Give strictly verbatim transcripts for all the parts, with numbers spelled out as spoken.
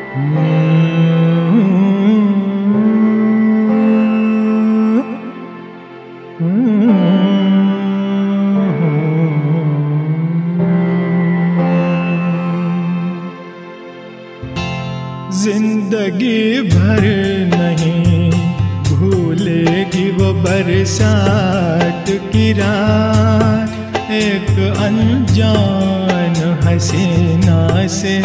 जिंदगी भर नहीं भूलेगी वो बरसात की रात, एक अनजान हसीना से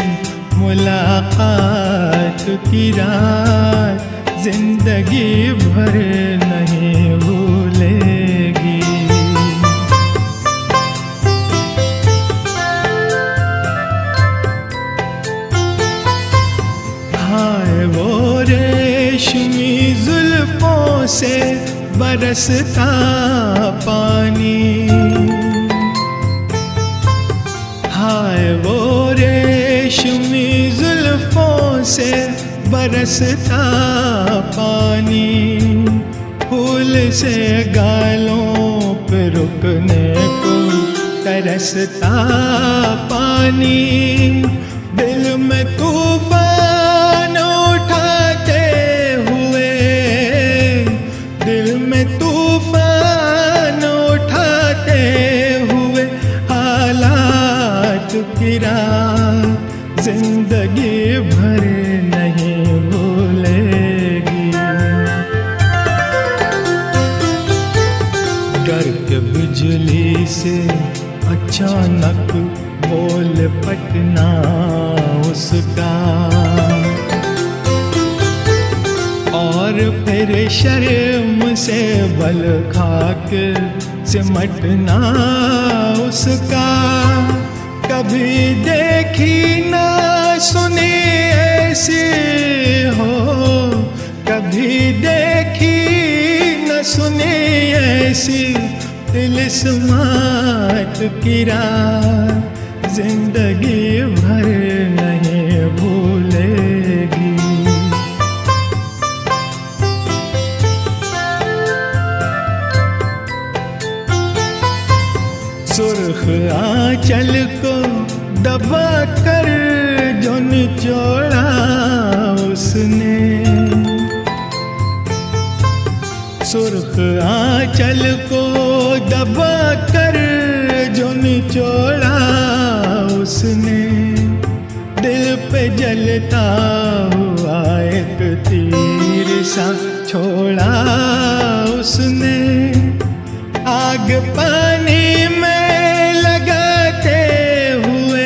मुलाकात की रात, जिंदगी भर नहीं भूलेगी। हाय वो रेशमी जुल्फों से बरसता पानी, हाय वो रेशमी जुल्फों से बरसता पानी, फूल से गालों पे रुकने को तरसता पानी, दिल में तूफान उठाते हुए, दिल में तूफान उठाते हुए हालात की रात, जिंदगी भर नहीं भूलेगी। डर के बिजली से अचानक बोल पटना उसका, और फिर शर्म से बल खाक सिमटना उसका, कभी देखी ना सुनी ऐसी हो, कभी देखी न सुनी ऐसी तिलिस्मात की रात, जिंदगी भर नहीं भूलेगी। सुर्ख आंचल को दबा कर जो निचोड़ा उसने, सुर्ख आंचल को दबा कर जो निचोड़ा उसने, दिल पे जलता हुआ एक तीर सा छोड़ा उसने, आग पानी में लगाते हुए,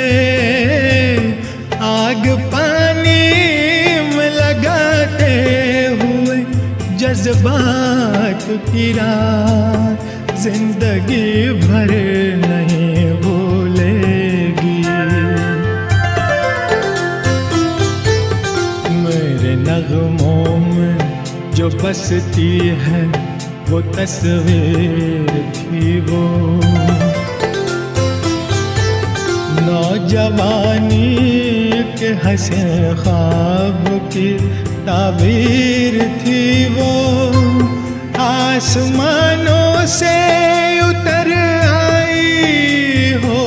आग पानी में लगाते हुए जज्बात की रात, जिंदगी भर नहीं भूलेगी। मेरे नगमों में जो बसती है वो तस्वीर थी वो, नौजवानी के हंसे ख्वाब की ताबीर थी वो, आसमानों से उतर आई हो,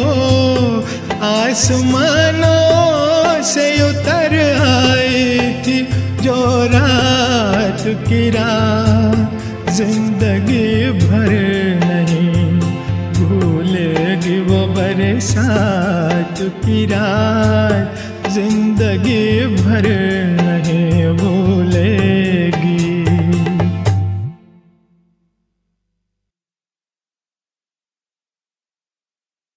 आसमानों से उतर आई थी जो रात की रात, जिंदगी भर नहीं भूलेगी वो बरसात की रात, जिंदगी भर नहीं भूलेगी।